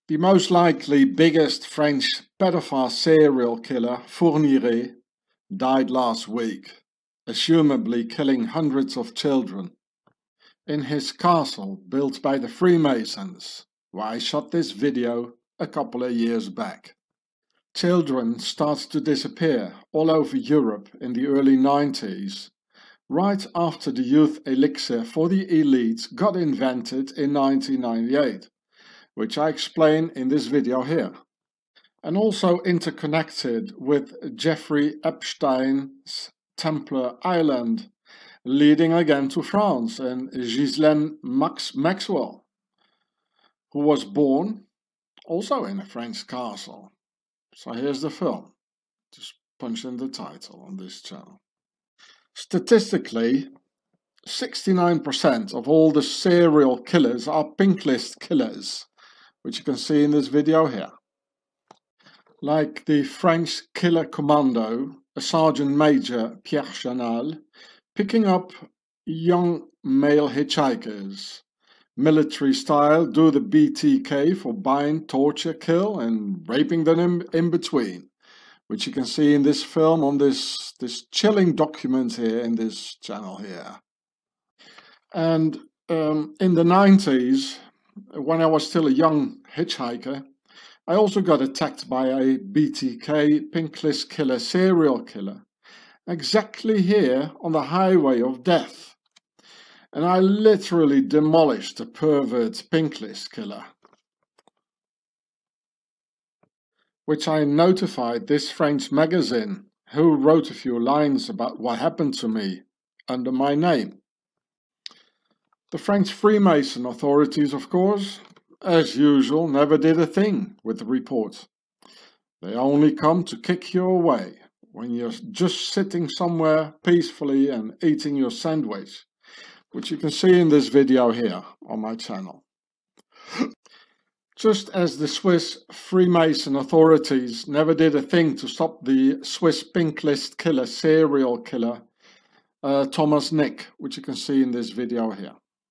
The most likely biggest French pedophile serial killer, Fourniret, died last week, assumably killing hundreds of children. In his castle built by the Freemasons, where I shot this video a couple of years back. Children started to disappear all over Europe in the early 90s, right after the youth elixir for the elite got invented in 1998. Which I explain in this video here, and also interconnected with Jeffrey Epstein's Templar Island, leading again to France and Ghislaine Maxwell, who was born also in a French castle. So here's the film. Just punch in the title on this channel. Statistically, 69% of all the serial killers are pink list killers, which you can see in this video here. Like the French killer commando, a Sergeant Major Pierre Chanal, picking up young male hitchhikers. Military style, do the BTK for bind, torture, kill and raping them in between. Which you can see in this film on this chilling document here in this channel here. And in the 90s, when I was still a young hitchhiker, I also got attacked by a BTK pink list killer serial killer, exactly here on the highway of death. And I literally demolished the pervert pink list killer, which I notified this French magazine, who wrote a few lines about what happened to me under my name. The French Freemason authorities, of course, as usual, never did a thing with the report. They only come to kick you away when you're just sitting somewhere peacefully and eating your sandwich, which you can see in this video here on my channel. Just as the Swiss Freemason authorities never did a thing to stop the Swiss pink list killer, serial killer, Thomas Nick, which you can see in this video here.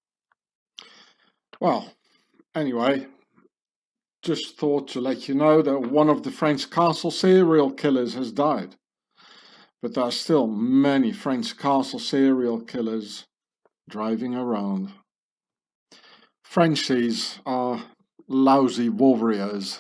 Well, anyway, just thought to let you know that one of the French castle serial killers has died. But there are still many French castle serial killers driving around. Frenchies are lousy warriors,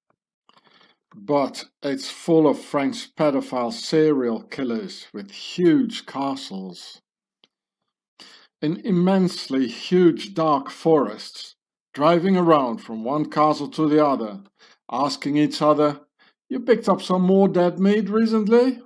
but it's full of French pedophile serial killers with huge castles. In immensely huge dark forests, driving around from one castle to the other, asking each other, "You picked up some more dead meat recently?"